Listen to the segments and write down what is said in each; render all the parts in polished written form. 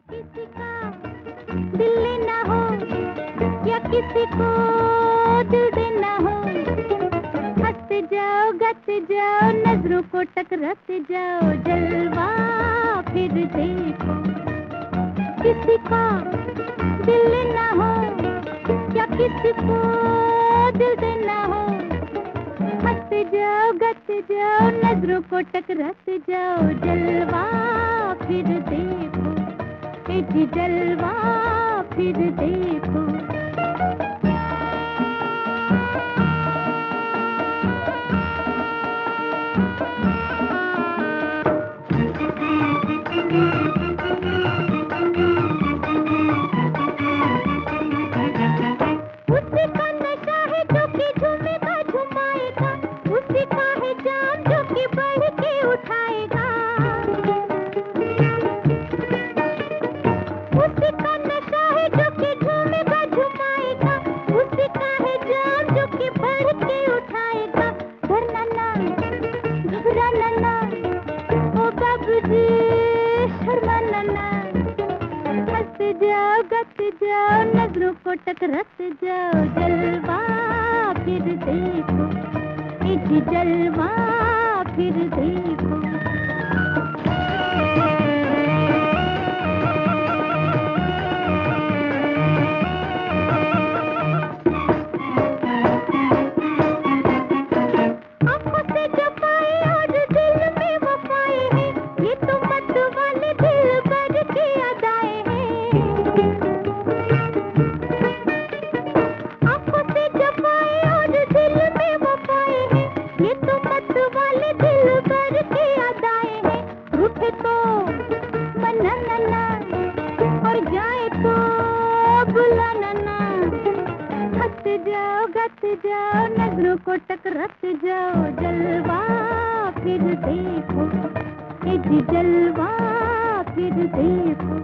किसी का दिल लेना हो या किसी को दिल देना हो, हंसते जाओ गाते जाओ नजरों को टकराते जाओ, जलवा फिर देखो। किसी का दिल लेना हो या किसी को दिल देना हो, हंसते जाओ गाते जाओ नजरों को टकराते जाओ, जलवा फिर देखो, एक जलवा फिर देखो। उसी का नशा है जो कि झूमेगा झुमाएगा, उसी का है जाम जो कि बढ़ के उठाएगा। उसी का नशा है जो कि झूमेगा झुमाएगा, उसी का है जाम जो कि बढ़ के उठाएगा। डरना ना घबराना ना ओ बाबूजी, शर्माना ना, हंसते जाओ गाते जाओ नजरों को टकराते जाओ, जलवा फिर देखो, एक जलवा फिर देखो। आंखों से जमाए और दिल में वफाए हैं, ये तो मत वाले दिल भर की अदाएं हैं। आंखों से जमाए और दिल में वफाए हैं, ये तो मत वाले दिल भर की अदाएं हैं। रूठे तो मनाना ना और जाए तो बुलाना ना, हंसते जाओ गाते जाओ नजरों को टकराते जाओ, जलवा फिर देखो, एक जलवा फिर देखो।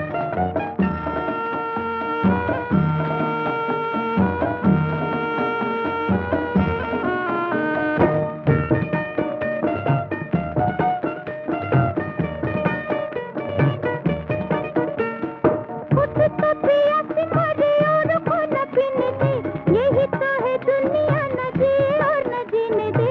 खुद तो प्यासी मरे और को न पीने दे, यही तो है दुनिया, न जिए और न जीने दे।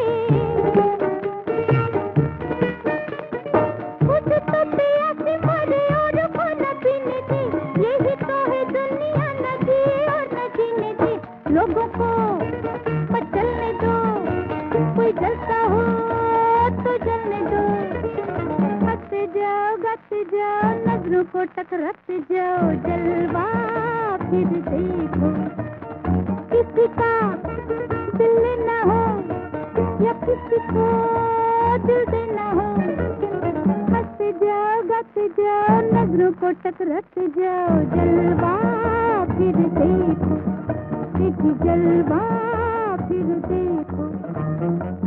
खुद तो प्यासी मरे और को न पीने दे, यही तो है दुनिया, न जिए और न जीने दे। लोगों को मचलने दो, कोई जलता हो तो जलने दो, हंसते जाओ गाते जाओ नजरों को टकराते जाओ, जलवा फिर देखो। किसी का दिल लेना हो या किसी को दिल देना हो, हंसते जाओ गाते जाओ नजरों को टकराते जाओ, जलवा फिर देखो, एक जलवा फिर देखो।